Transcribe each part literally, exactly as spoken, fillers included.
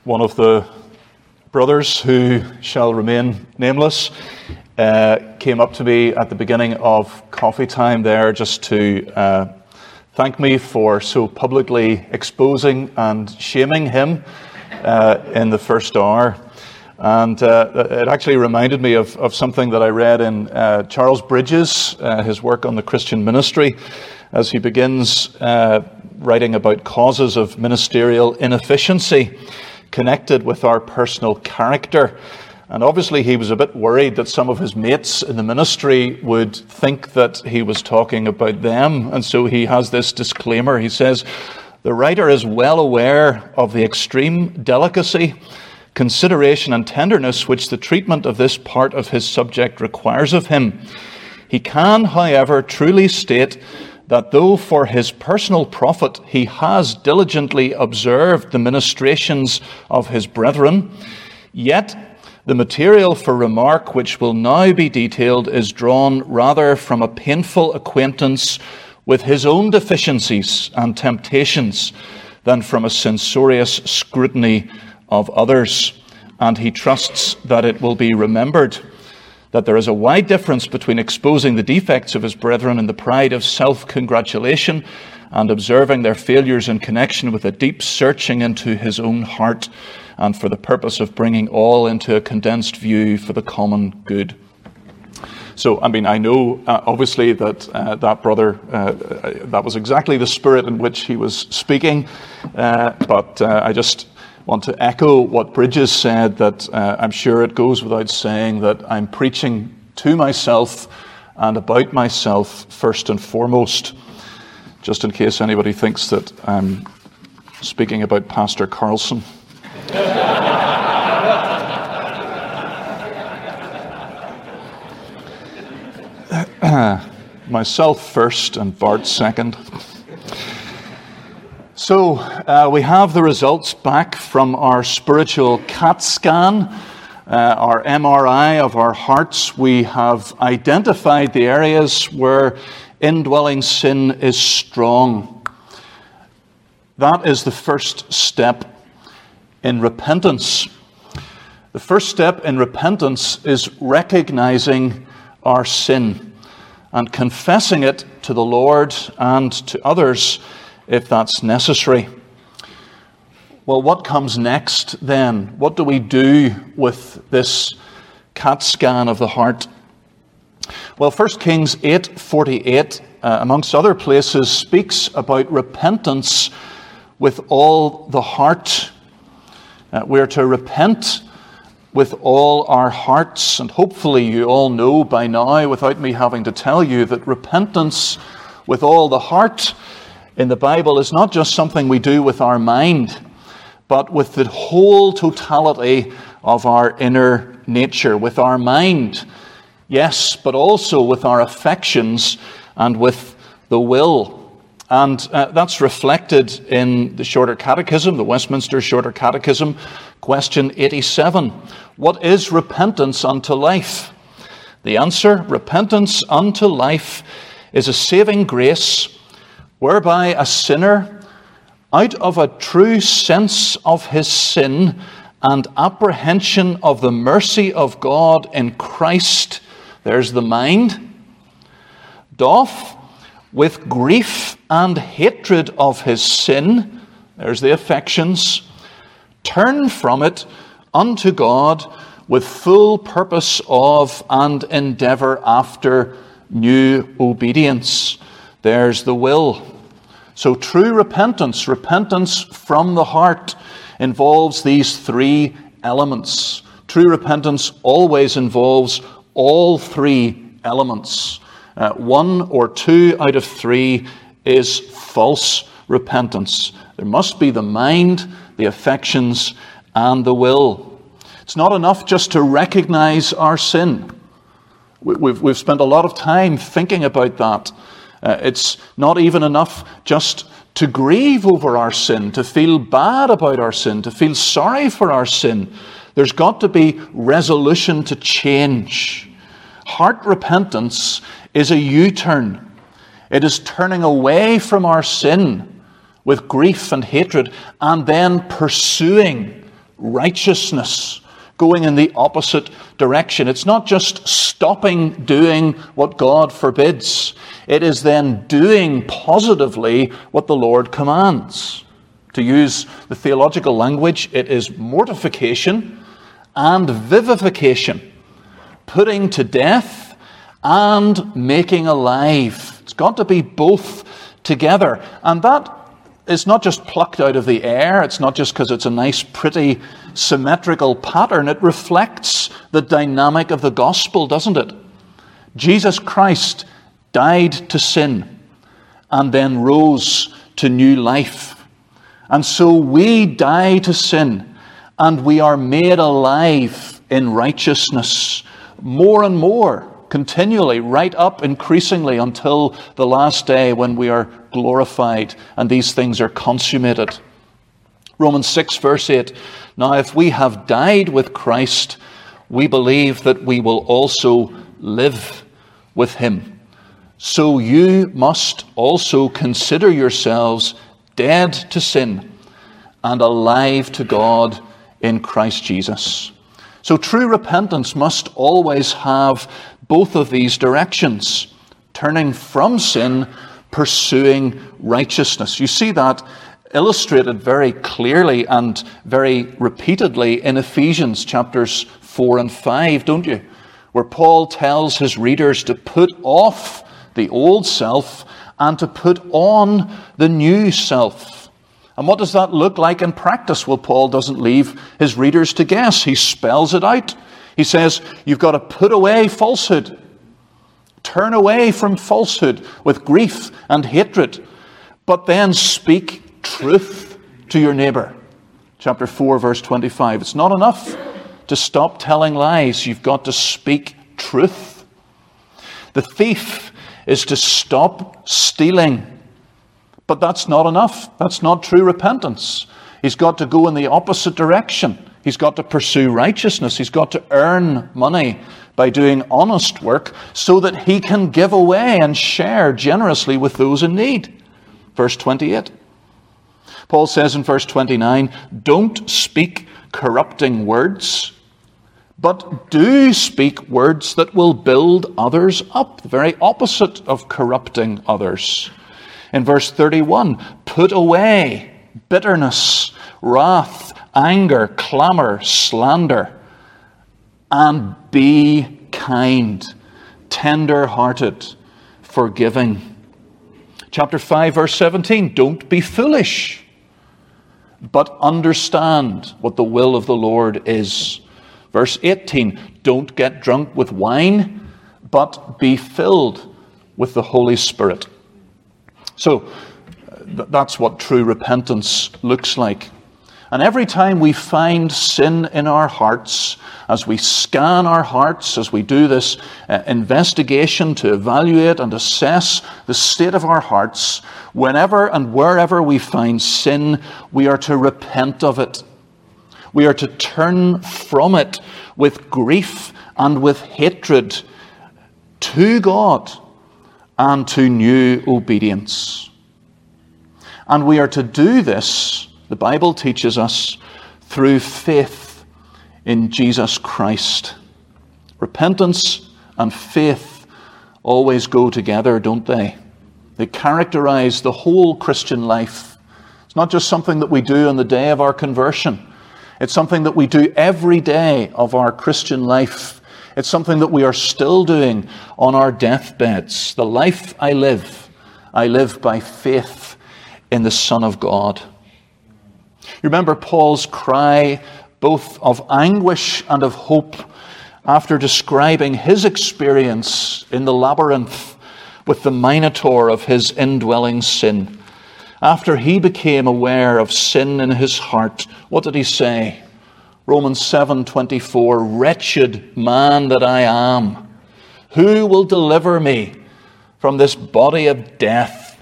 one of the brothers who shall remain nameless uh, came up to me at the beginning of coffee time there just to uh, thank me for so publicly exposing and shaming him uh, in the first hour. And uh, it actually reminded me of, of something that I read in uh, Charles Bridges, uh, his work on the Christian ministry, as he begins uh, writing about causes of ministerial inefficiency connected with our personal character. And obviously he was a bit worried that some of his mates in the ministry would think that he was talking about them. And so he has this disclaimer. He says, "The writer is well aware of the extreme delicacy, consideration and tenderness which the treatment of this part of his subject requires of him. He can, however, truly state that though for his personal profit he has diligently observed the ministrations of his brethren, yet the material for remark which will now be detailed is drawn rather from a painful acquaintance with his own deficiencies and temptations than from a censorious scrutiny of others, and he trusts that it will be remembered that there is a wide difference between exposing the defects of his brethren in the pride of self-congratulation and observing their failures in connection with a deep searching into his own heart and for the purpose of bringing all into a condensed view for the common good." So, I mean, I know, uh, obviously, that uh, that brother, uh, that was exactly the spirit in which he was speaking, uh, but uh, I just want to echo what Bridges said, that uh, I'm sure it goes without saying that I'm preaching to myself and about myself first and foremost, just in case anybody thinks that I'm speaking about Pastor Carlson. Myself first and Bart second. So, uh, we have the results back from our spiritual CAT scan, uh, our M R I of our hearts. We have identified the areas where indwelling sin is strong. That is the first step in repentance. The first step in repentance is recognizing our sin and confessing it to the Lord and to others if that's necessary. Well, what comes next then? What do we do with this CAT scan of the heart? Well, First Kings eight forty-eight, uh, amongst other places, speaks about repentance with all the heart. Uh, we are to repent with all our hearts, and hopefully you all know by now, without me having to tell you, that repentance with all the heart in the Bible is not just something we do with our mind, but with the whole totality of our inner nature, with our mind, yes, but also with our affections and with the will. And uh, that's reflected in the Shorter Catechism, the Westminster Shorter Catechism, question eighty-seven. What is repentance unto life? The answer: repentance unto life is a saving grace whereby a sinner, out of a true sense of his sin and apprehension of the mercy of God in Christ, there's the mind, doth, with grief and hatred of his sin, there's the affections, turn from it unto God with full purpose of and endeavour after new obedience. There's the will. So true repentance, repentance from the heart, involves these three elements. True repentance always involves all three elements. Uh, one or two out of three is false repentance. There must be the mind, the affections, and the will. It's not enough just to recognize our sin. We've, we've spent a lot of time thinking about that. Uh, it's not even enough just to grieve over our sin, to feel bad about our sin, to feel sorry for our sin. There's got to be resolution to change. Heart repentance is a U-turn. It is turning away from our sin with grief and hatred and then pursuing, righteousness, going in the opposite direction. It's not just stopping doing what God forbids. It is then doing positively what the Lord commands. To use the theological language, it is mortification and vivification, putting to death and making alive. It's got to be both together. And that is not just plucked out of the air. It's not just because it's a nice, pretty, symmetrical pattern. It reflects the dynamic of the gospel, doesn't it? Jesus Christ died to sin and then rose to new life. And so we die to sin and we are made alive in righteousness more and more, continually, right up increasingly until the last day when we are glorified and these things are consummated. Romans six verse eight, now if we have died with Christ, we believe that we will also live with him. So you must also consider yourselves dead to sin and alive to God in Christ Jesus. So true repentance must always have both of these directions, turning from sin, pursuing righteousness. You see that illustrated very clearly and very repeatedly in Ephesians chapters four and five, don't you? Where Paul tells his readers to put off the old self and to put on the new self. And what does that look like in practice? Well, Paul doesn't leave his readers to guess. He spells it out. He says, you've got to put away falsehood. Turn away from falsehood with grief and hatred, but then speak truth to your neighbor. Chapter four, verse twenty-five. It's not enough to stop telling lies. You've got to speak truth. The thief is to stop stealing. But that's not enough. That's not true repentance. He's got to go in the opposite direction. He's got to pursue righteousness. He's got to earn money by doing honest work so that he can give away and share generously with those in need. Verse twenty-eight. Paul says in verse twenty-nine, don't speak corrupting words, but do speak words that will build others up. The very opposite of corrupting others. In verse thirty-one, put away bitterness, wrath, anger, clamor, slander, and be kind, tender-hearted, forgiving. Chapter five, verse seventeen, don't be foolish, but understand what the will of the Lord is. Verse eighteen, don't get drunk with wine, but be filled with the Holy Spirit. So, that's what true repentance looks like. And every time we find sin in our hearts, as we scan our hearts, as we do this uh, investigation to evaluate and assess the state of our hearts, whenever and wherever we find sin, we are to repent of it. We are to turn from it with grief and with hatred to God and to new obedience. And we are to do this, the Bible teaches us, through faith in Jesus Christ. Repentance and faith always go together, don't they? They characterize the whole Christian life. It's not just something that we do on the day of our conversion. It's something that we do every day of our Christian life. It's something that we are still doing on our deathbeds. The life I live, I live by faith in the Son of God. You remember Paul's cry both of anguish and of hope after describing his experience in the labyrinth with the minotaur of his indwelling sin. After he became aware of sin in his heart, what did he say? Romans seven twenty-four, wretched man that I am, who will deliver me from this body of death?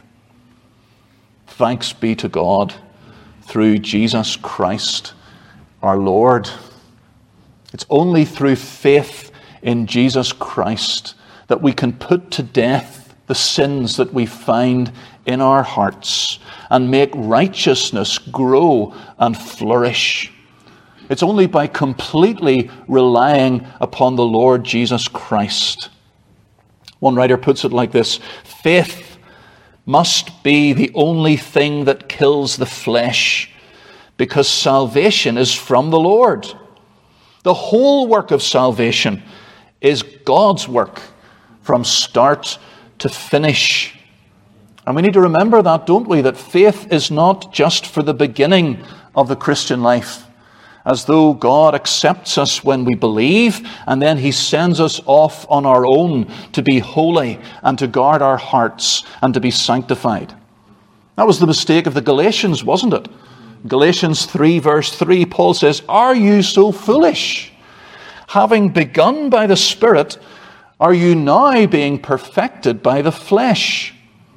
Thanks be to God through Jesus Christ our Lord. It's only through faith in Jesus Christ that we can put to death the sins that we find in our hearts and make righteousness grow and flourish. It's only by completely relying upon the Lord Jesus Christ. One writer puts it like this: faith must be the only thing that kills the flesh, because salvation is from the Lord. The whole work of salvation is God's work from start to finish. And we need to remember that, don't we? That faith is not just for the beginning of the Christian life, as though God accepts us when we believe and then he sends us off on our own to be holy and to guard our hearts and to be sanctified. That was the mistake of the Galatians, wasn't it? Galatians three verse three, Paul says, "Are you so foolish? Having begun by the Spirit, are you now being perfected by the flesh?"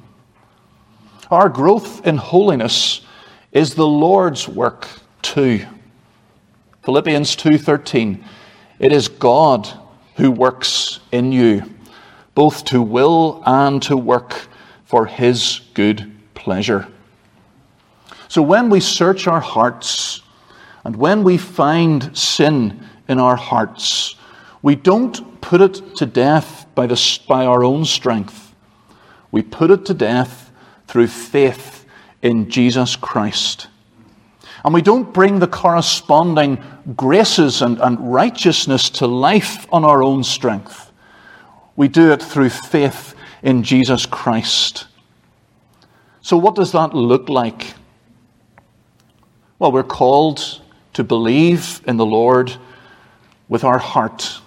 Our growth in holiness is the Lord's work too. Philippians two thirteen, "It is God who works in you, both to will and to work for his good pleasure." So when we search our hearts and when we find sin in our hearts, we don't put it to death by, the, by our own strength. We put it to death through faith in Jesus Christ. And we don't bring the corresponding graces and, and righteousness to life on our own strength. We do it through faith in Jesus Christ. So what does that look like? Well, we're called to believe in the Lord with our heart,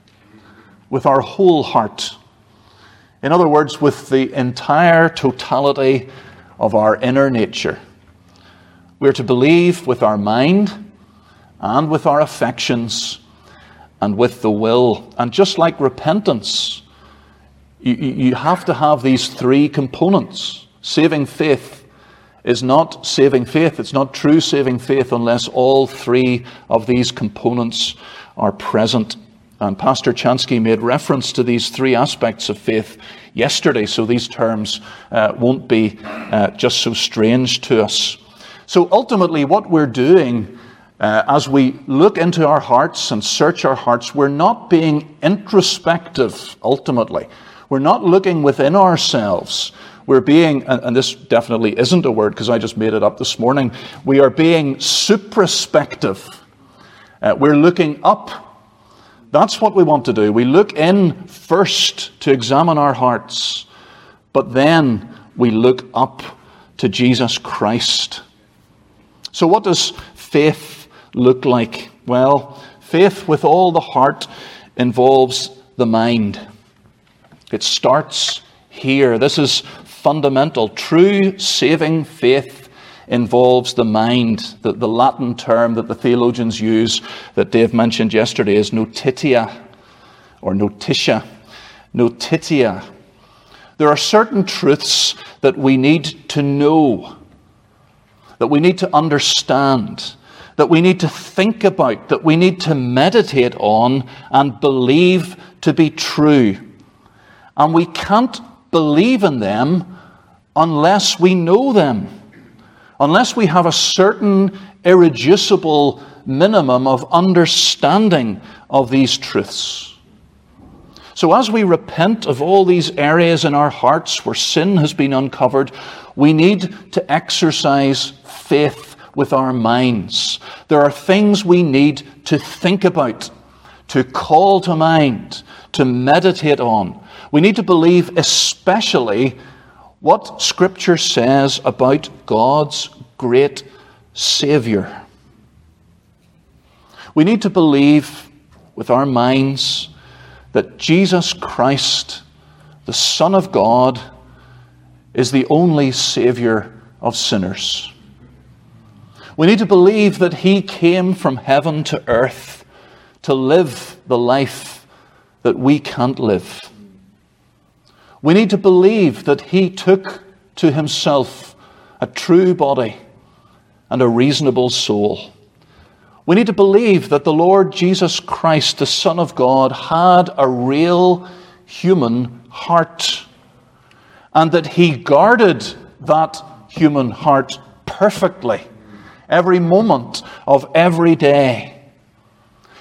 with our whole heart. In other words, with the entire totality of our inner nature. We're to believe with our mind and with our affections and with the will. And just like repentance, you, you have to have these three components. Saving faith is not saving faith. It's not true saving faith unless all three of these components are present. And Pastor Chansky made reference to these three aspects of faith yesterday, so these terms uh, won't be uh, just so strange to us. So ultimately what we're doing uh, as we look into our hearts and search our hearts, we're not being introspective ultimately. We're not looking within ourselves. We're being, and this definitely isn't a word because I just made it up this morning, we are being supraspective. Uh, we're looking up. That's what we want to do. We look in first to examine our hearts, but then we look up to Jesus Christ. So what does faith look like? Well, faith with all the heart involves the mind. It starts here. This is fundamental. True saving faith involves the mind. The, the Latin term that the theologians use, that Dave mentioned yesterday, is notitia or notitia. Notitia. There are certain truths that we need to know, that we need to understand, that we need to think about, that we need to meditate on and believe to be true. And we can't believe in them unless we know them, unless we have a certain irreducible minimum of understanding of these truths. So as we repent of all these areas in our hearts where sin has been uncovered, we need to exercise faith with our minds. There are things we need to think about, to call to mind, to meditate on. We need to believe especially what Scripture says about God's great Savior. We need to believe with our minds that Jesus Christ, the Son of God, is the only Savior of sinners. We need to believe that He came from heaven to earth to live the life that we can't live. We need to believe that He took to Himself a true body and a reasonable soul. We need to believe that the Lord Jesus Christ, the Son of God, had a real human heart, and that He guarded that human heart perfectly every moment of every day.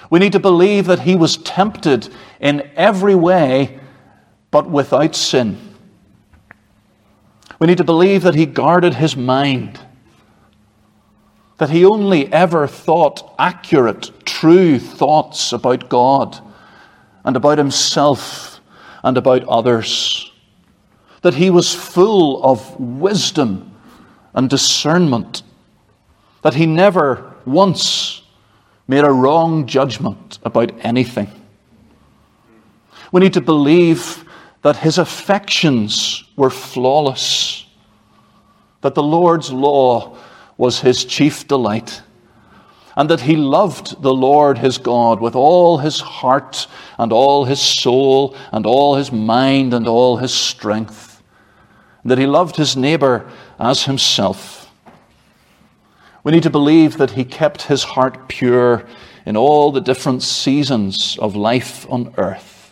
We need to believe that he was tempted in every way, but without sin. We need to believe that he guarded his mind, that he only ever thought accurate, true thoughts about God and about himself and about others, that he was full of wisdom and discernment, that he never once made a wrong judgment about anything. We need to believe that his affections were flawless, that the Lord's law was his chief delight, and that he loved the Lord his God with all his heart and all his soul and all his mind and all his strength, and that he loved his neighbor as himself. We need to believe that he kept his heart pure in all the different seasons of life on earth.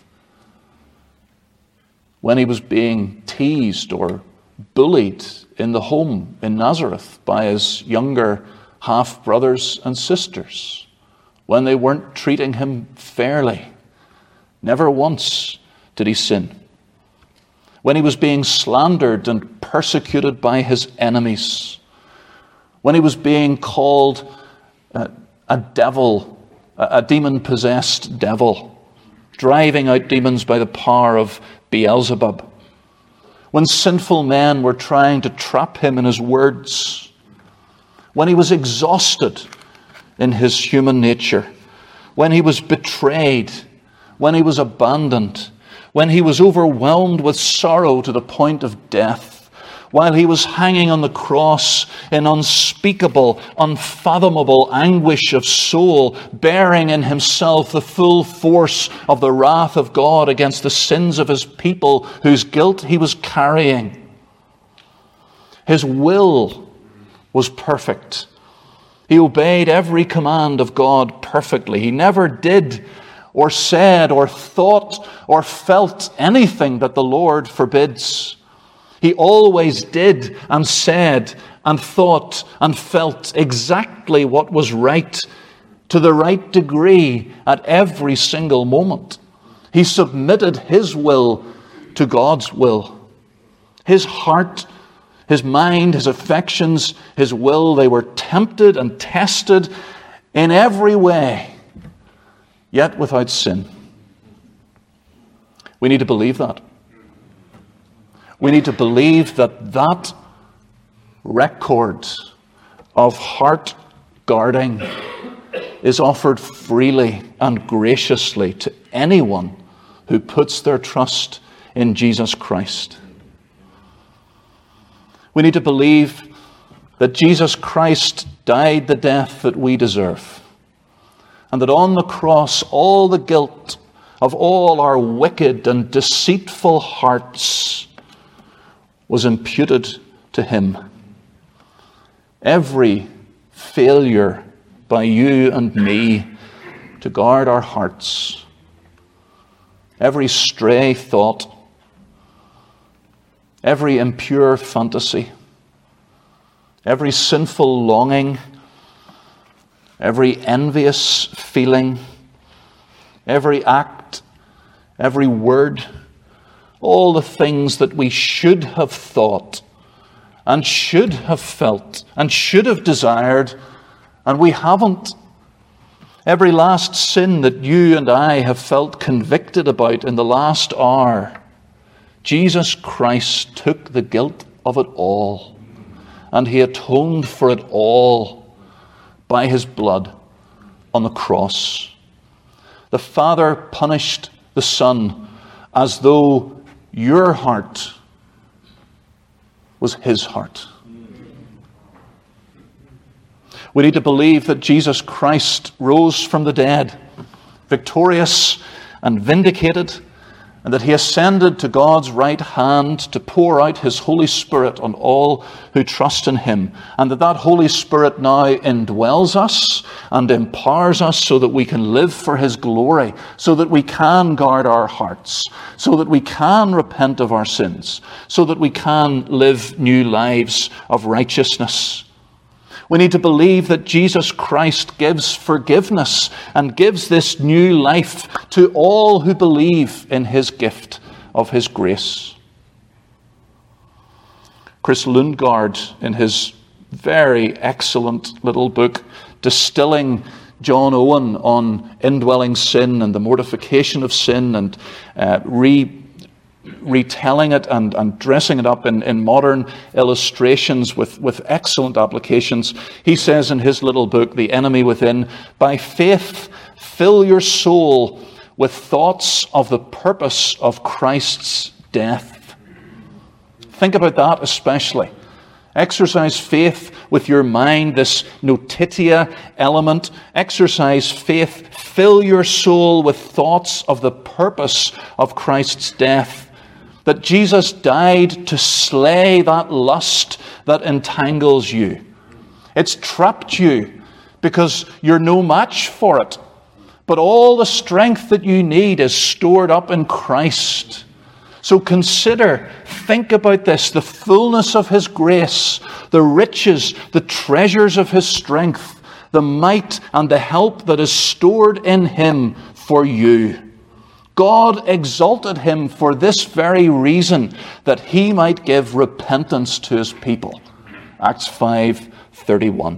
When he was being teased or bullied in the home in Nazareth by his younger half-brothers and sisters, when they weren't treating him fairly, never once did he sin. When he was being slandered and persecuted by his enemies, when he was being called uh, a devil, a demon-possessed devil, driving out demons by the power of Beelzebub, when sinful men were trying to trap him in his words, when he was exhausted in his human nature, when he was betrayed, when he was abandoned, when he was overwhelmed with sorrow to the point of death, while he was hanging on the cross in unspeakable, unfathomable anguish of soul, bearing in himself the full force of the wrath of God against the sins of his people whose guilt he was carrying. His will was perfect. He obeyed every command of God perfectly. He never did or said or thought or felt anything that the Lord forbids. He always did and said and thought and felt exactly what was right to the right degree at every single moment. He submitted his will to God's will. His heart, his mind, his affections, his will, they were tempted and tested in every way, yet without sin. We need to believe that. We need to believe that that record of heart guarding is offered freely and graciously to anyone who puts their trust in Jesus Christ. We need to believe that Jesus Christ died the death that we deserve, and that on the cross all the guilt of all our wicked and deceitful hearts was imputed to him. Every failure by you and me to guard our hearts, every stray thought, every impure fantasy, every sinful longing, every envious feeling, every act, every word, all the things that we should have thought and should have felt and should have desired, and we haven't. Every last sin that you and I have felt convicted about in the last hour, Jesus Christ took the guilt of it all, and he atoned for it all by his blood on the cross. The Father punished the Son as though your heart was his heart. We need to believe that Jesus Christ rose from the dead, victorious and vindicated, and that he ascended to God's right hand to pour out his Holy Spirit on all who trust in him, and that that Holy Spirit now indwells us and empowers us so that we can live for his glory, so that we can guard our hearts, so that we can repent of our sins, so that we can live new lives of righteousness. We need to believe that Jesus Christ gives forgiveness and gives this new life to all who believe in his gift of his grace. Chris Lundgaard, in his very excellent little book, Distilling John Owen on indwelling sin and the mortification of sin, and uh, re retelling it and, and dressing it up in, in modern illustrations with, with excellent applications. He says in his little book, The Enemy Within, by faith, fill your soul with thoughts of the purpose of Christ's death. Think about that especially. Exercise faith with your mind, this notitia element. Exercise faith. Fill your soul with thoughts of the purpose of Christ's death. That Jesus died to slay that lust that entangles you. It's trapped you because you're no match for it. But all the strength that you need is stored up in Christ. So consider, think about this, the fullness of his grace, the riches, the treasures of his strength, the might and the help that is stored in him for you. God exalted him for this very reason, that he might give repentance to his people. Acts five thirty-one.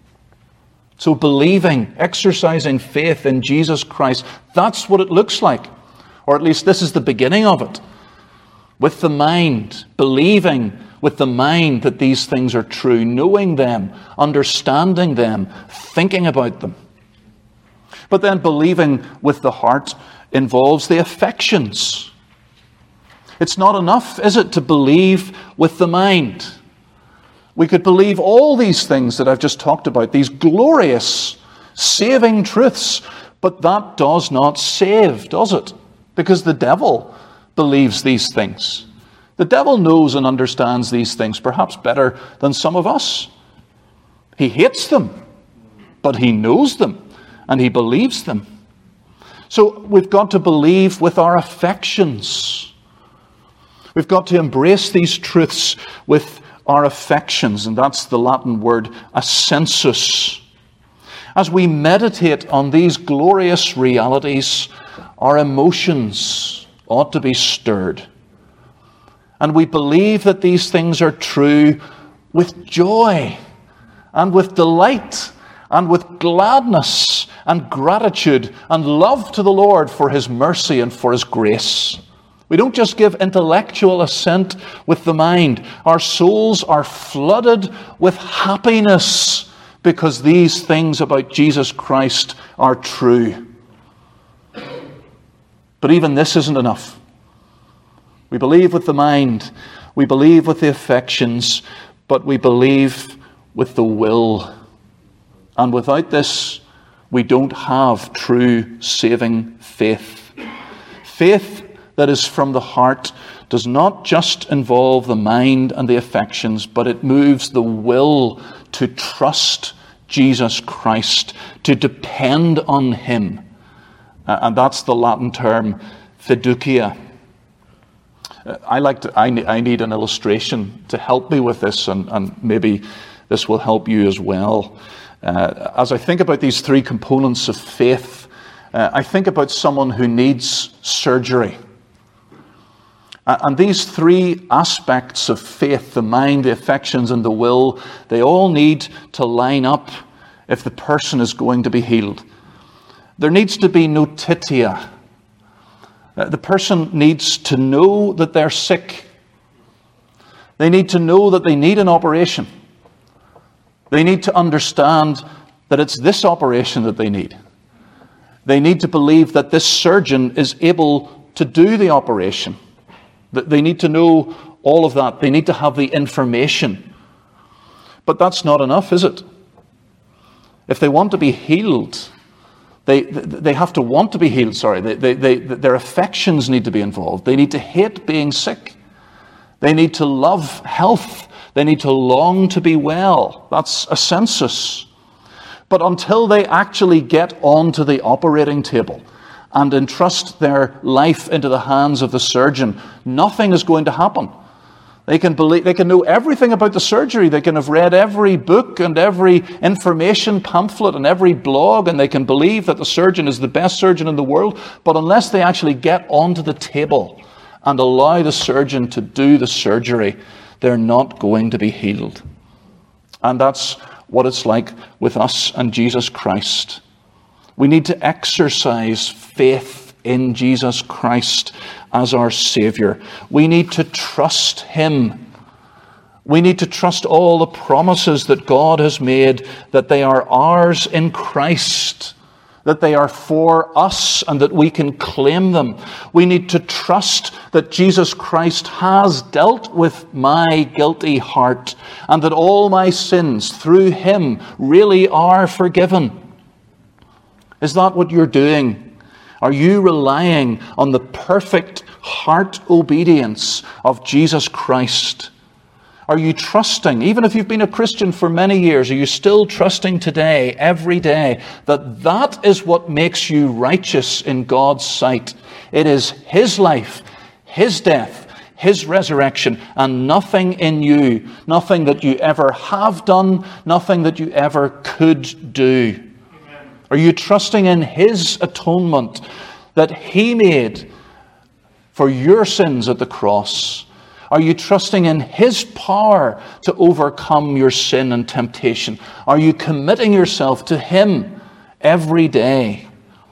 So believing, exercising faith in Jesus Christ, that's what it looks like. Or at least this is the beginning of it. With the mind, believing with the mind that these things are true, knowing them, understanding them, thinking about them. But then believing with the heart involves the affections. It's not enough, is it, to believe with the mind? We could believe all these things that I've just talked about, these glorious, saving truths, but that does not save, does it? Because the devil believes these things. The devil knows and understands these things perhaps better than some of us. He hates them, but he knows them, and he believes them. So we've got to believe with our affections. We've got to embrace these truths with our affections, and that's the Latin word assensus. As we meditate on these glorious realities, our emotions ought to be stirred. And we believe that these things are true with joy and with delight and with gladness and gratitude and love to the Lord for his mercy and for his grace. We don't just give intellectual assent with the mind. Our souls are flooded with happiness because these things about Jesus Christ are true. But even this isn't enough. We believe with the mind, we believe with the affections, but we believe with the will. And without this, we don't have true saving faith. Faith that is from the heart does not just involve the mind and the affections, but it moves the will to trust Jesus Christ, to depend on him. Uh, and that's the Latin term fiducia. Uh, I like to. I, ne- I need an illustration to help me with this, and, and maybe this will help you as well. Uh, as I think about these three components of faith, uh, I think about someone who needs surgery. Uh, and these three aspects of faith, the mind, the affections, and the will, they all need to line up if the person is going to be healed. There needs to be notitia. Uh, the person needs to know that they're sick. They need to know that they need an operation. They need to understand that it's this operation that they need. They need to believe that this surgeon is able to do the operation. They need to know all of that. They need to have the information. But that's not enough, is it? If they want to be healed, they they have to want to be healed, sorry. They, they, they, their affections need to be involved. They need to hate being sick. They need to love health. They need to long to be well. That's a census. But until they actually get onto the operating table and entrust their life into the hands of the surgeon, nothing is going to happen. They can believe, they can know everything about the surgery. They can have read every book and every information pamphlet and every blog, and they can believe that the surgeon is the best surgeon in the world. But unless they actually get onto the table and allow the surgeon to do the surgery, they're not going to be healed. And that's what it's like with us and Jesus Christ. We need to exercise faith in Jesus Christ as our Savior. We need to trust Him. We need to trust all the promises that God has made, that they are ours in Christ, that they are for us and that we can claim them. We need to trust that Jesus Christ has dealt with my guilty heart and that all my sins through Him really are forgiven. Is that what you're doing? Are you relying on the perfect heart obedience of Jesus Christ? Are you trusting, even if you've been a Christian for many years, are you still trusting today, every day, that that is what makes you righteous in God's sight? It is His life, His death, His resurrection, and nothing in you, nothing that you ever have done, nothing that you ever could do. Are you trusting in His atonement that He made for your sins at the cross? Are you trusting in His power to overcome your sin and temptation? Are you committing yourself to Him every day?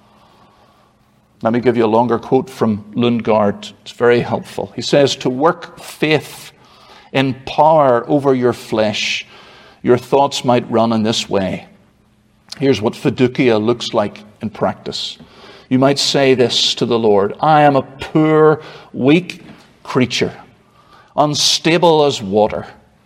Let me give you a longer quote from Lundgaard. It's very helpful. He says, "To work faith in power over your flesh, your thoughts might run in this way." Here's what fiducia looks like in practice. You might say this to the Lord: "I am a poor, weak creature, unstable as water."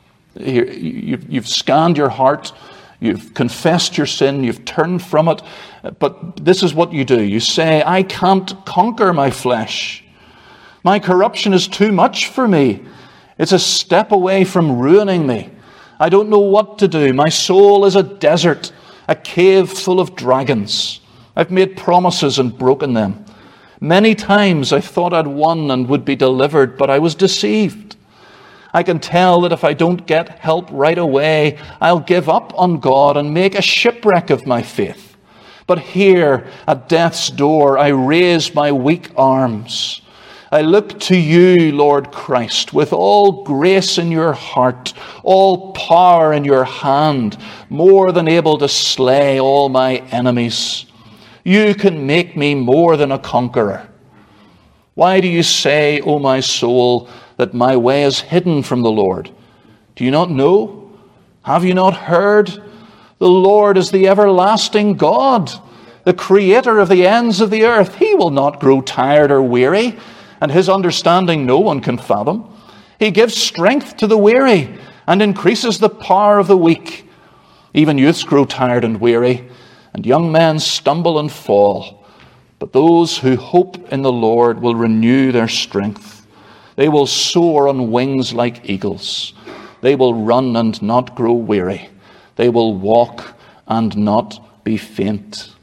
You've scanned your heart, you've confessed your sin, you've turned from it, but this is what you do. You say, "I can't conquer my flesh. My corruption is too much for me. It's a step away from ruining me. I don't know what to do. My soul is a desert, a cave full of dragons. I've made promises and broken them. Many times I thought I'd won and would be delivered, but I was deceived. I can tell that if I don't get help right away, I'll give up on God and make a shipwreck of my faith. But here, at death's door, I raise my weak arms. I look to you, Lord Christ, with all grace in your heart, all power in your hand, more than able to slay all my enemies. You can make me more than a conqueror. Why do you say, O my soul, that my way is hidden from the Lord? Do you not know? Have you not heard? The Lord is the everlasting God, the creator of the ends of the earth. He will not grow tired or weary, and His understanding no one can fathom. He gives strength to the weary and increases the power of the weak. Even youths grow tired and weary, and young men stumble and fall. But those who hope in the Lord will renew their strength. They will soar on wings like eagles. They will run and not grow weary. They will walk and not be faint."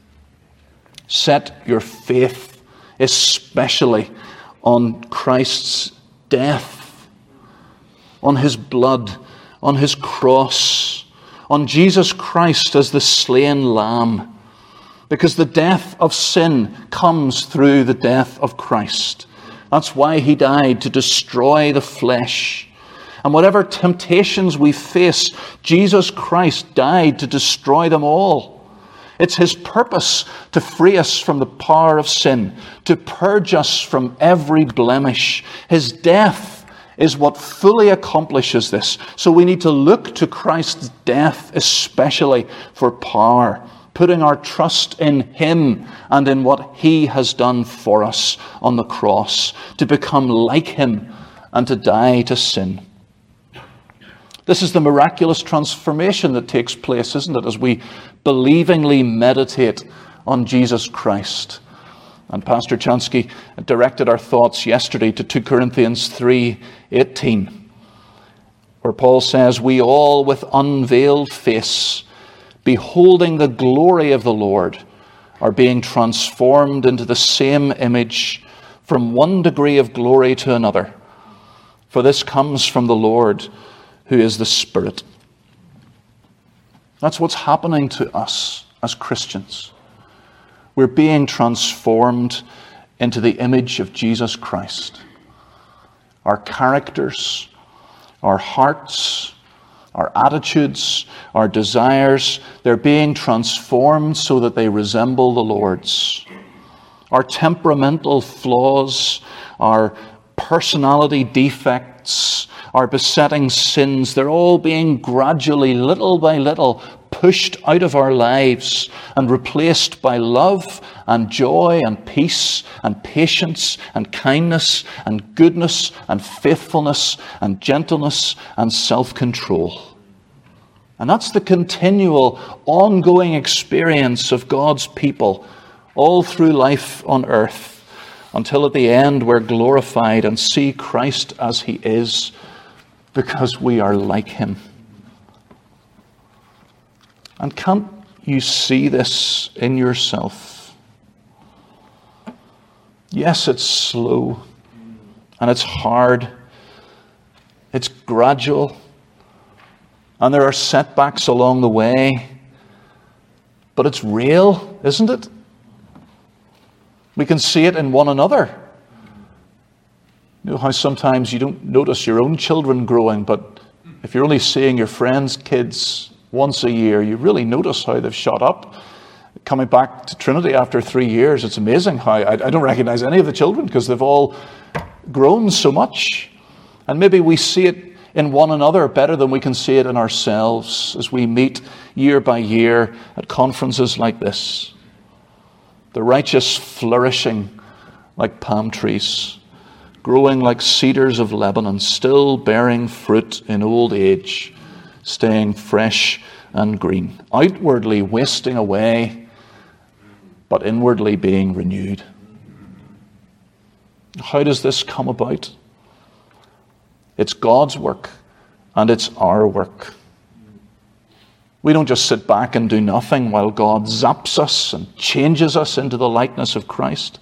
Set your faith especially on Christ's death, on His blood, on His cross, on Jesus Christ as the slain lamb, because the death of sin comes through the death of Christ. That's why He died, to destroy the flesh. And whatever temptations we face, Jesus Christ died to destroy them all. It's His purpose to free us from the power of sin, to purge us from every blemish. His death is what fully accomplishes this. So we need to look to Christ's death especially for power, putting our trust in Him and in what He has done for us on the cross, to become like Him and to die to sin. This is the miraculous transformation that takes place, isn't it, as we believingly meditate on Jesus Christ. And Pastor Chansky directed our thoughts yesterday to Second Corinthians three eighteen, where Paul says, "We all with unveiled face, beholding the glory of the Lord, are being transformed into the same image from one degree of glory to another, for this comes from the Lord, who is the Spirit. That's what's happening to us as Christians. We're being transformed into the image of Jesus Christ. Our characters, our hearts, our attitudes, our desires, they're being transformed so that they resemble the Lord's. Our temperamental flaws, our personality defects, our besetting sins, they're all being gradually, little by little, pushed out of our lives and replaced by love and joy and peace and patience and kindness and goodness and faithfulness and gentleness and self-control. And that's the continual, ongoing experience of God's people all through life on earth, until at the end we're glorified and see Christ as he is, because we are like him. And can't you see this in yourself? Yes, it's slow, and it's hard, it's gradual, and there are setbacks along the way, but it's real, isn't it? We can see it in one another. You know how sometimes you don't notice your own children growing, but if you're only seeing your friends' kids once a year, you really notice how they've shot up. Coming back to Trinity after three years, it's amazing how I, I don't recognize any of the children because they've all grown so much. And maybe we see it in one another better than we can see it in ourselves as we meet year by year at conferences like this. The righteous flourishing like palm trees, growing like cedars of Lebanon, still bearing fruit in old age, staying fresh and green, outwardly wasting away, but inwardly being renewed. How does this come about? It's God's work, and it's our work. We don't just sit back and do nothing while God zaps us and changes us into the likeness of Christ.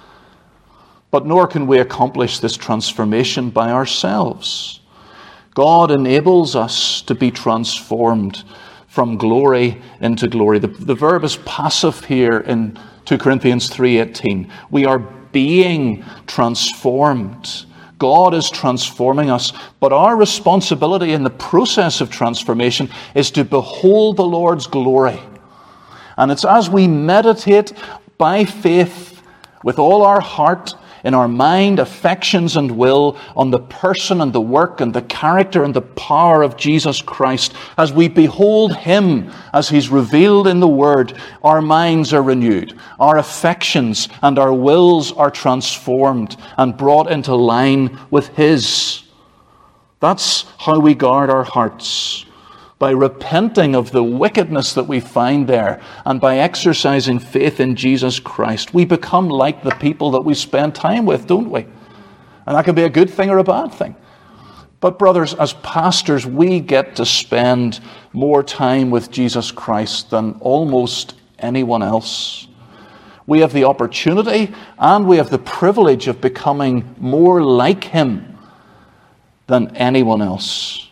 But nor can we accomplish this transformation by ourselves. God enables us to be transformed from glory into glory. The, the verb is passive here in two Corinthians three eighteen. We are being transformed. God is transforming us, but our responsibility in the process of transformation is to behold the Lord's glory. And it's as we meditate by faith with all our heart, in our mind, affections, and will on the person and the work and the character and the power of Jesus Christ, as we behold him as he's revealed in the Word, our minds are renewed, our affections and our wills are transformed and brought into line with his. That's how we guard our hearts. By repenting of the wickedness that we find there and by exercising faith in Jesus Christ, we become like the people that we spend time with, don't we? And that can be a good thing or a bad thing. But brothers, as pastors, we get to spend more time with Jesus Christ than almost anyone else. We have the opportunity and we have the privilege of becoming more like him than anyone else.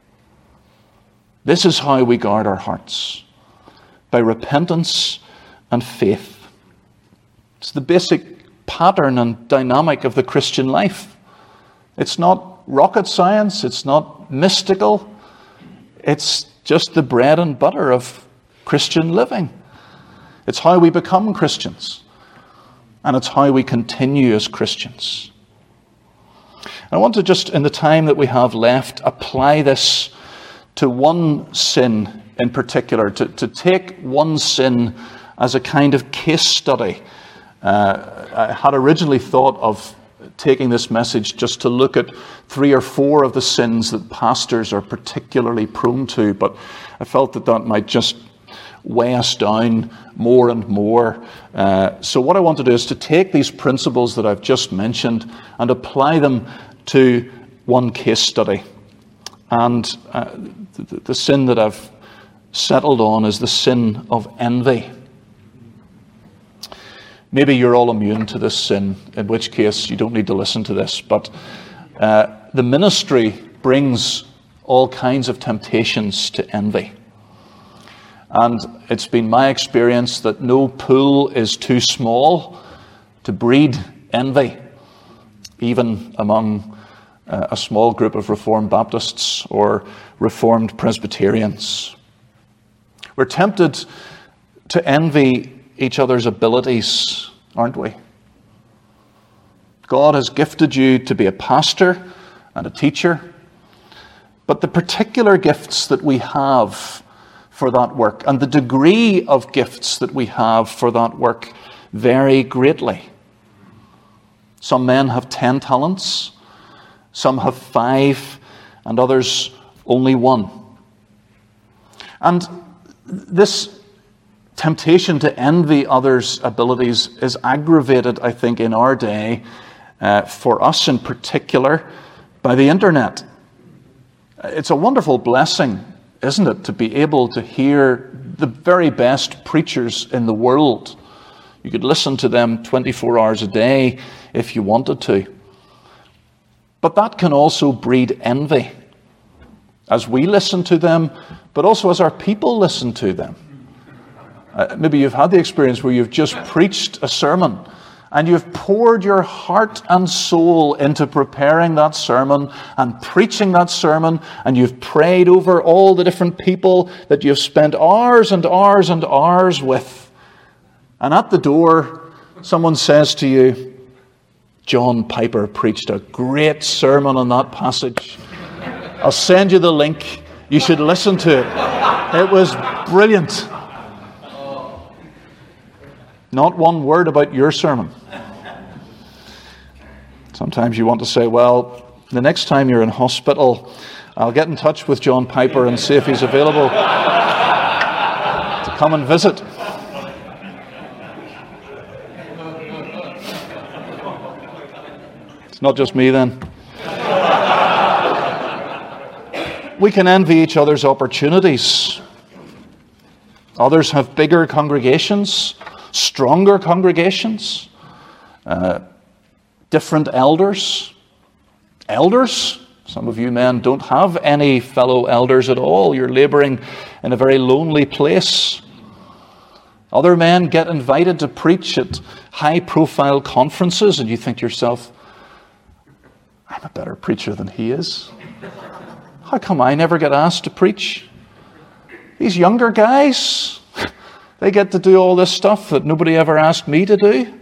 This is how we guard our hearts, by repentance and faith. It's the basic pattern and dynamic of the Christian life. It's not rocket science, it's not mystical, it's just the bread and butter of Christian living. It's how we become Christians, and it's how we continue as Christians. I want to just, in the time that we have left, apply this to one sin in particular, to, to take one sin as a kind of case study. Uh, I had originally thought of taking this message just to look at three or four of the sins that pastors are particularly prone to, but I felt that that might just weigh us down more and more. Uh, so what I want to do is to take these principles that I've just mentioned and apply them to one case study. And uh, the, the sin that I've settled on is the sin of envy. Maybe you're all immune to this sin, in which case you don't need to listen to this. But uh, the ministry brings all kinds of temptations to envy. And it's been my experience that no pool is too small to breed envy, even among uh, a small group of Reformed Baptists or Reformed Presbyterians. We're tempted to envy each other's abilities, aren't we? God has gifted you to be a pastor and a teacher, but the particular gifts that we have for that work and the degree of gifts that we have for that work vary greatly. Some men have ten talents, some have five, and others only one. And this temptation to envy others' abilities is aggravated, I think, in our day, uh, for us in particular, by the internet. It's a wonderful blessing, isn't it, to be able to hear the very best preachers in the world. You could listen to them twenty-four hours a day if you wanted to. But that can also breed envy as we listen to them, but also as our people listen to them. Uh, maybe you've had the experience where you've just preached a sermon and you've poured your heart and soul into preparing that sermon and preaching that sermon, and you've prayed over all the different people that you've spent hours and hours and hours with. And at the door, someone says to you, John Piper preached a great sermon on that passage. I'll send you the link. You should listen to it. It was brilliant. Not one word about your sermon. Sometimes you want to say, well, the next time you're in hospital, I'll get in touch with John Piper and see if he's available to come and visit. It's not just me then. We can envy each other's opportunities. Others have bigger congregations, stronger congregations, uh, different elders. Elders? Some of you men don't have any fellow elders at all. You're laboring in a very lonely place. Other men get invited to preach at high-profile conferences, and you think to yourself, I'm a better preacher than he is. How come I never get asked to preach? These younger guys, they get to do all this stuff that nobody ever asked me to do.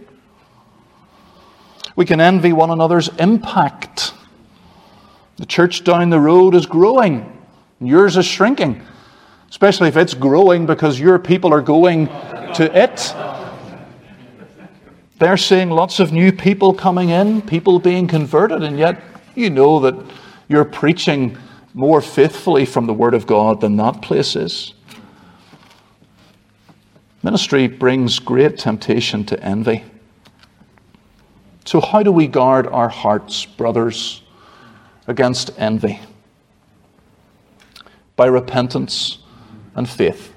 We can envy one another's impact. The church down the road is growing, and yours is shrinking, especially if it's growing because your people are going to it. They're seeing lots of new people coming in, people being converted, and yet you know that you're preaching more faithfully from the Word of God than that place is. Ministry brings great temptation to envy. So how do we guard our hearts, brothers, against envy? By repentance and faith.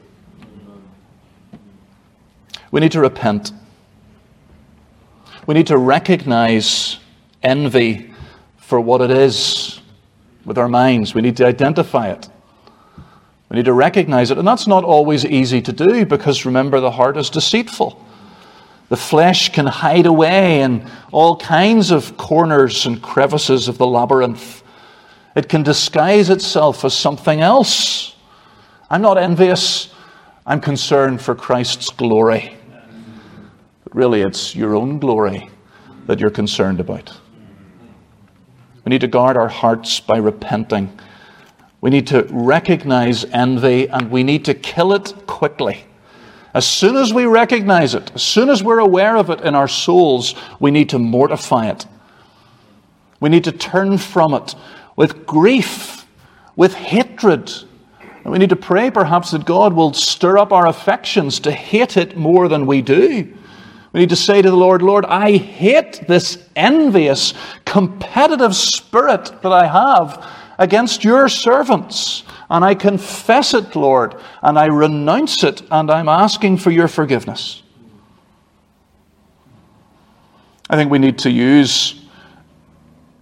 We need to repent. We need to recognize envy for what it is with our minds. We need to identify it. We need to recognize it. And that's not always easy to do because, remember, the heart is deceitful. The flesh can hide away in all kinds of corners and crevices of the labyrinth. It can disguise itself as something else. I'm not envious. I'm concerned for Christ's glory. But really, it's your own glory that you're concerned about. We need to guard our hearts by repenting. We need to recognize envy, and we need to kill it quickly. As soon as we recognize it, as soon as we're aware of it in our souls, we need to mortify it. We need to turn from it with grief, with hatred. And we need to pray perhaps that God will stir up our affections to hate it more than we do. We need to say to the Lord, Lord, I hate this envious, competitive spirit that I have against your servants. And I confess it, Lord, and I renounce it, and I'm asking for your forgiveness. I think we need to use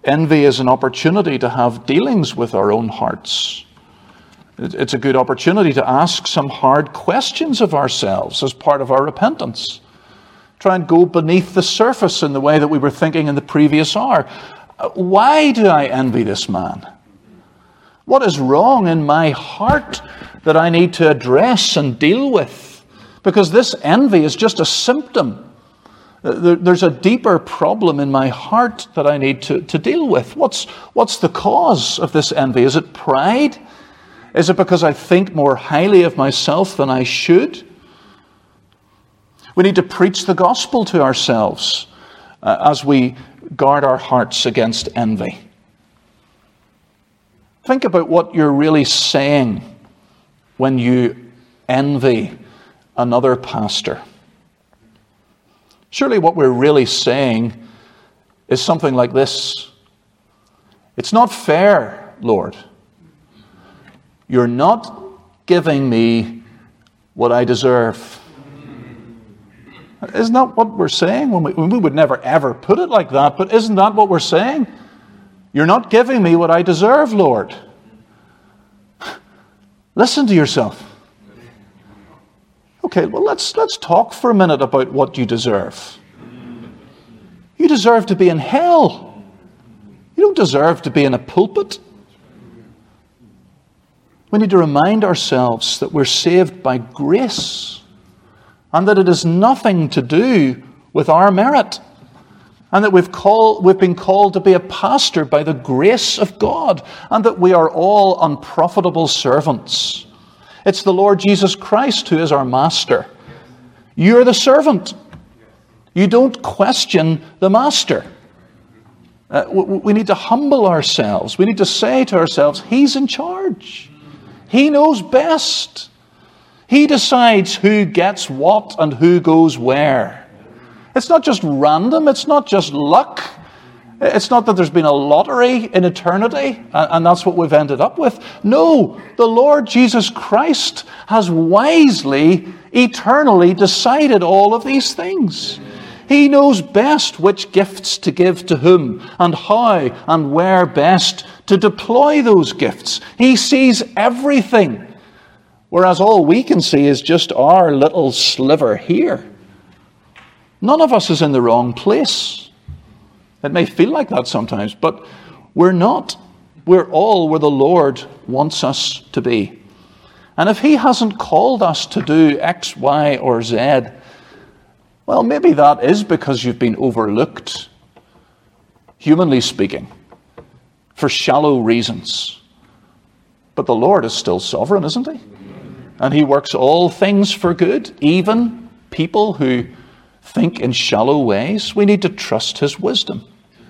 Envy is an opportunity to have dealings with our own hearts. It's a good opportunity to ask some hard questions of ourselves as part of our repentance. Try and go beneath the surface in the way that we were thinking in the previous hour. Why do I envy this man? What is wrong in my heart that I need to address and deal with? Because this envy is just a symptom. There's a deeper problem in my heart that I need to, to deal with. What's, what's the cause of this envy? Is it pride? Is it because I think more highly of myself than I should? We need to preach the gospel to ourselves uh, as we guard our hearts against envy. Think about what you're really saying when you envy another pastor. Surely what we're really saying is something like this. It's not fair, Lord. You're not giving me what I deserve. Isn't that what we're saying? When we, when we would never ever put it like that, but isn't that what we're saying? You're not giving me what I deserve, Lord. Listen to yourself. Okay, well, let's let's talk for a minute about what you deserve. You deserve to be in hell. You don't deserve to be in a pulpit. We need to remind ourselves that we're saved by grace and that it has nothing to do with our merit and that we've, call, we've been called to be a pastor by the grace of God and that we are all unprofitable servants. It's the Lord Jesus Christ who is our master. You're the servant. You don't question the master. Uh, we, we need to humble ourselves. We need to say to ourselves, He's in charge. He knows best. He decides who gets what and who goes where. It's not just random. It's not just luck. It's not that there's been a lottery in eternity and that's what we've ended up with. No, the Lord Jesus Christ has wisely, eternally decided all of these things. He knows best which gifts to give to whom and how and where best to deploy those gifts. He sees everything, whereas all we can see is just our little sliver here. None of us is in the wrong place. It may feel like that sometimes, but we're not. We're all where the Lord wants us to be. And if He hasn't called us to do X, Y, or Z, well, maybe that is because you've been overlooked, humanly speaking, for shallow reasons. But the Lord is still sovereign, isn't He? And He works all things for good, even people who think in shallow ways. We need to trust His wisdom.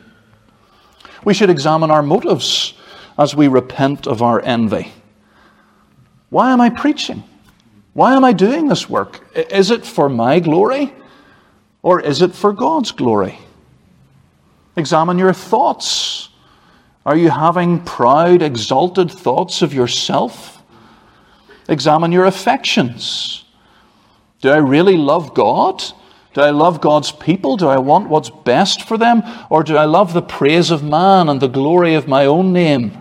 We should examine our motives as we repent of our envy. Why am I preaching? Why am I doing this work? Is it for my glory or is it for God's glory? Examine your thoughts. Are you having proud, exalted thoughts of yourself? Examine your affections. Do I really love God? Do I love God's people? Do I want what's best for them? Or do I love the praise of man and the glory of my own name?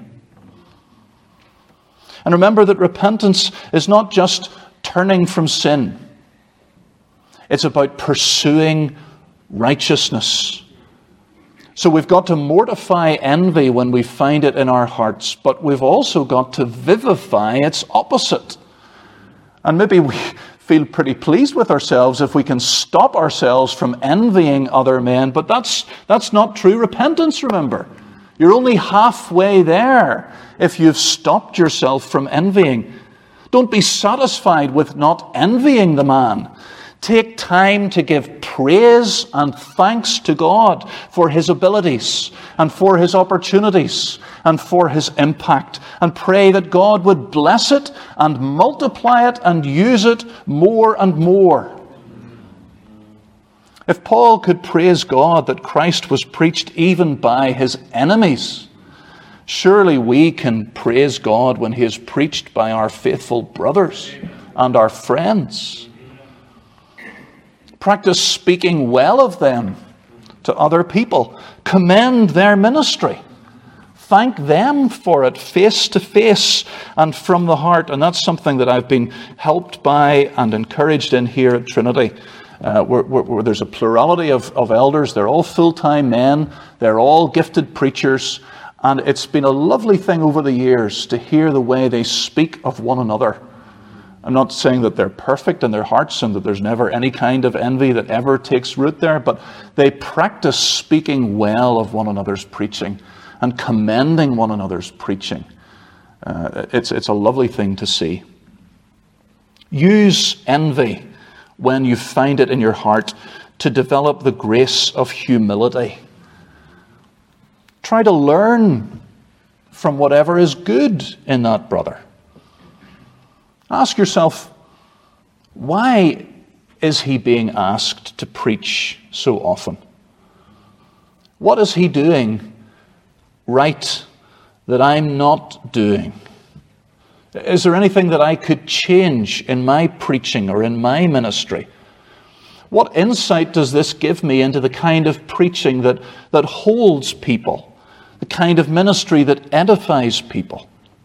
And remember that repentance is not just turning from sin. It's about pursuing righteousness. So we've got to mortify envy when we find it in our hearts, but we've also got to vivify its opposite. And maybe we feel pretty pleased with ourselves if we can stop ourselves from envying other men, but that's that's not true repentance, remember. You're only halfway there if you've stopped yourself from envying. Don't be satisfied with not envying the man. Take time to give praise and thanks to God for His abilities and for His opportunities and for His impact, and pray that God would bless it and multiply it and use it more and more. If Paul could praise God that Christ was preached even by his enemies, surely we can praise God when He is preached by our faithful brothers and our friends. Practice speaking well of them to other people. commend their ministry. Thank them for it face to face and from the heart. And that's something that I've been helped by and encouraged in here at Trinity. Uh, where, where, where there's a plurality of, of elders. They're all full-time men. They're all gifted preachers. And it's been a lovely thing over the years to hear the way they speak of one another. I'm not saying that they're perfect in their hearts and that there's never any kind of envy that ever takes root there, but they practice speaking well of one another's preaching and commending one another's preaching. Uh, it's, it's a lovely thing to see. Use envy when you find it in your heart to develop the grace of humility. Try to learn from whatever is good in that brother. Ask yourself, why is he being asked to preach so often? What is he doing right that I'm not doing? Is there anything that I could change in my preaching or in my ministry? What insight does this give me into the kind of preaching that, that holds people, the kind of ministry that edifies people?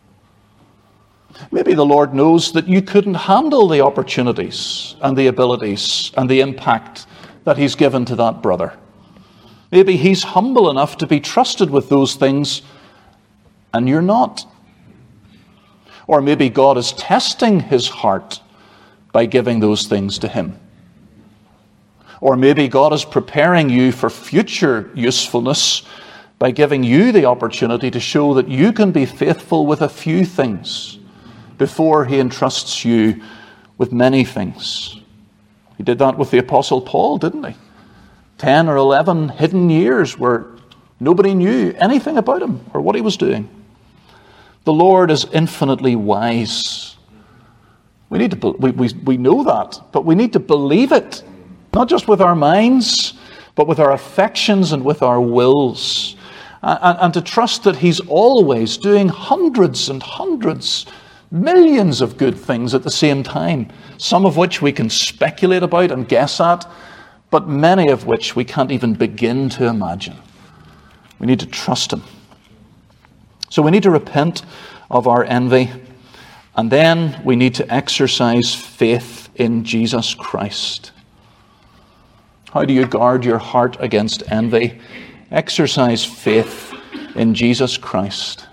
Maybe the Lord knows that you couldn't handle the opportunities and the abilities and the impact that He's given to that brother. Maybe he's humble enough to be trusted with those things and you're not. Or maybe God is testing his heart by giving those things to him. Or maybe God is preparing you for future usefulness by giving you the opportunity to show that you can be faithful with a few things before he entrusts you with many things. He did that with the Apostle Paul, didn't he? Ten or eleven hidden years where nobody knew anything about him or what he was doing. The Lord is infinitely wise. We need to we, we, we know that, but we need to believe it, not just with our minds, but with our affections and with our wills. And, and to trust that he's always doing hundreds and hundreds, millions of good things at the same time, some of which we can speculate about and guess at, but many of which we can't even begin to imagine. We need to trust him. So we need to repent of our envy, and then we need to exercise faith in Jesus Christ. How do you guard your heart against envy? Exercise faith in Jesus Christ.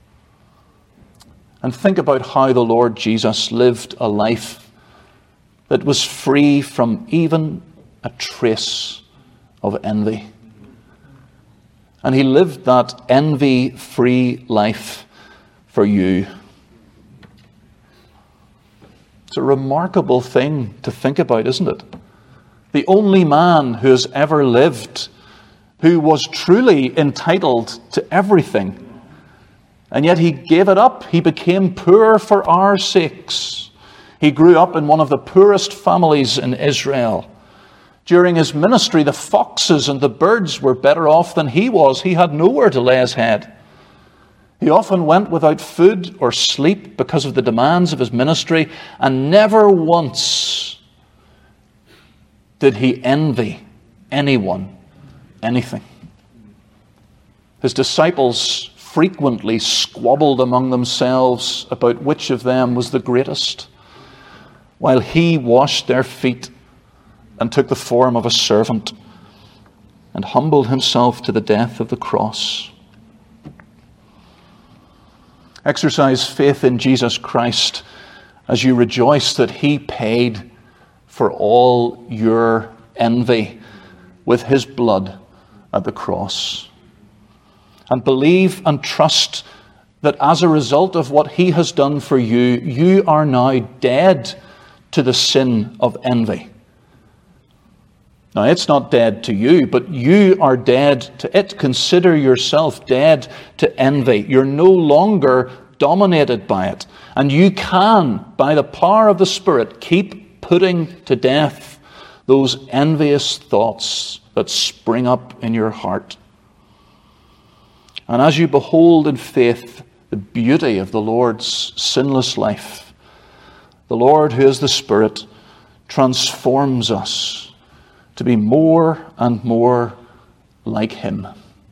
And think about how the Lord Jesus lived a life that was free from even a trace of envy. And he lived that envy-free life for you. It's a remarkable thing to think about, isn't it? The only man who has ever lived who was truly entitled to everything. And yet he gave it up. He became poor for our sakes. He grew up in one of the poorest families in Israel. During his ministry, the foxes and the birds were better off than he was. He had nowhere to lay his head. He often went without food or sleep because of the demands of his ministry, and never once did he envy anyone anything. His disciples frequently squabbled among themselves about which of them was the greatest, while he washed their feet and took the form of a servant and humbled himself to the death of the cross. Exercise faith in Jesus Christ as you rejoice that he paid for all your envy with his blood at the cross. And believe and trust that as a result of what he has done for you, you are now dead to the sin of envy. Now, it's not dead to you, but you are dead to it. Consider yourself dead to envy. You're no longer dominated by it. And you can, by the power of the Spirit, keep putting to death those envious thoughts that spring up in your heart. And as you behold in faith the beauty of the Lord's sinless life, the Lord, who is the Spirit, transforms us to be more and more like him.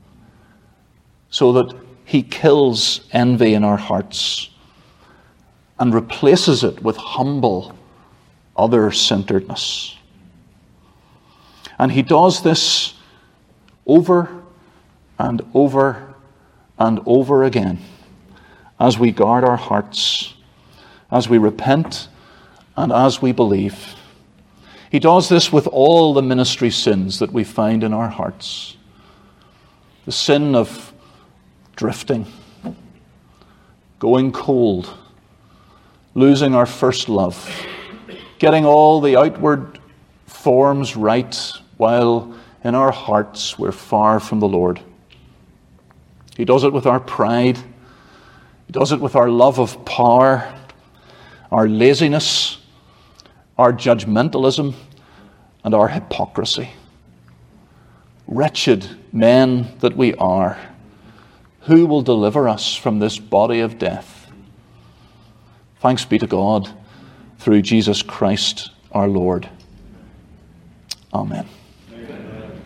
so that he kills envy in our hearts and replaces it with humble, other-centeredness. And he does this over and over and over again as we guard our hearts, as we repent, and as we believe. He does this with all the ministry sins that we find in our hearts. The sin of drifting, going cold, losing our first love, getting all the outward forms right while in our hearts we're far from the Lord. He does it with our pride. He does it with our love of power, our laziness, our judgmentalism, and our hypocrisy. Wretched men that we are, who will deliver us from this body of death? Thanks be to God through Jesus Christ our Lord. Amen. Amen.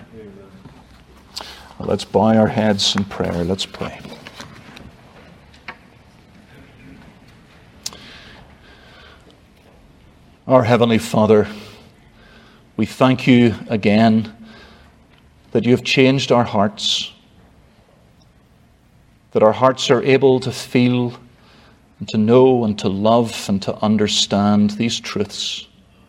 Well, let's bow our heads in prayer. Let's pray. Our Heavenly Father, we thank you again that you have changed our hearts, that our hearts are able to feel and to know and to love and to understand these truths.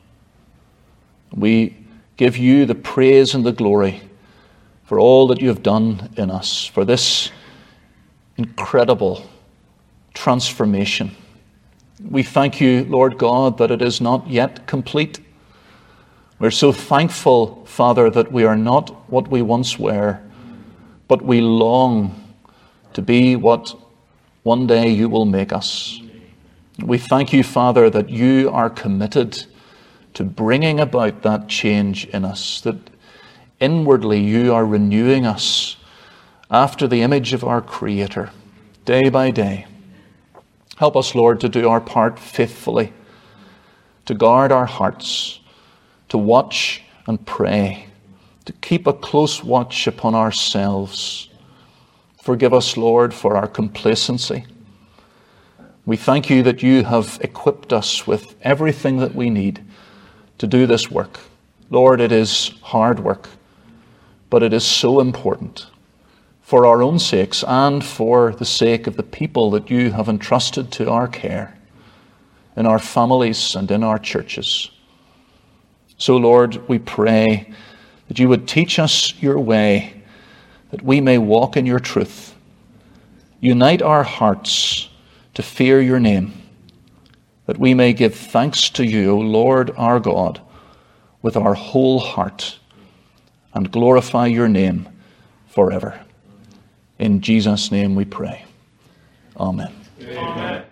We give you the praise and the glory for all that you have done in us, for this incredible transformation. We thank you, Lord God, that it is not yet complete. We're so thankful, Father, that we are not what we once were, but we long to be what one day you will make us. We thank you, Father, that you are committed to bringing about that change in us, that inwardly you are renewing us after the image of our Creator, day by day. Help us, Lord, to do our part faithfully, to guard our hearts, to watch and pray, to keep a close watch upon ourselves. Forgive us, Lord, for our complacency. We thank you that you have equipped us with everything that we need to do this work. Lord, it is hard work, but it is so important for our own sakes and for the sake of the people that you have entrusted to our care in our families and in our churches. So, Lord, we pray that you would teach us your way, that we may walk in your truth. Unite our hearts to fear your name, that we may give thanks to you, O Lord our God, with our whole heart, and glorify your name forever. In Jesus' name we pray. Amen. Amen.